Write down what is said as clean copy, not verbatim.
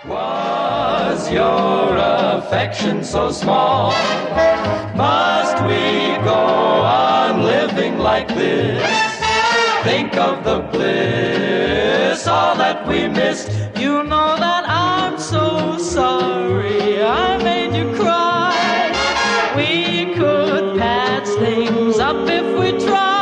Was your affection so small? Must we go on living like this? Think of the bliss, all that we missed. You know that I'm so sorry I made you cry. We could patch things up if we tried.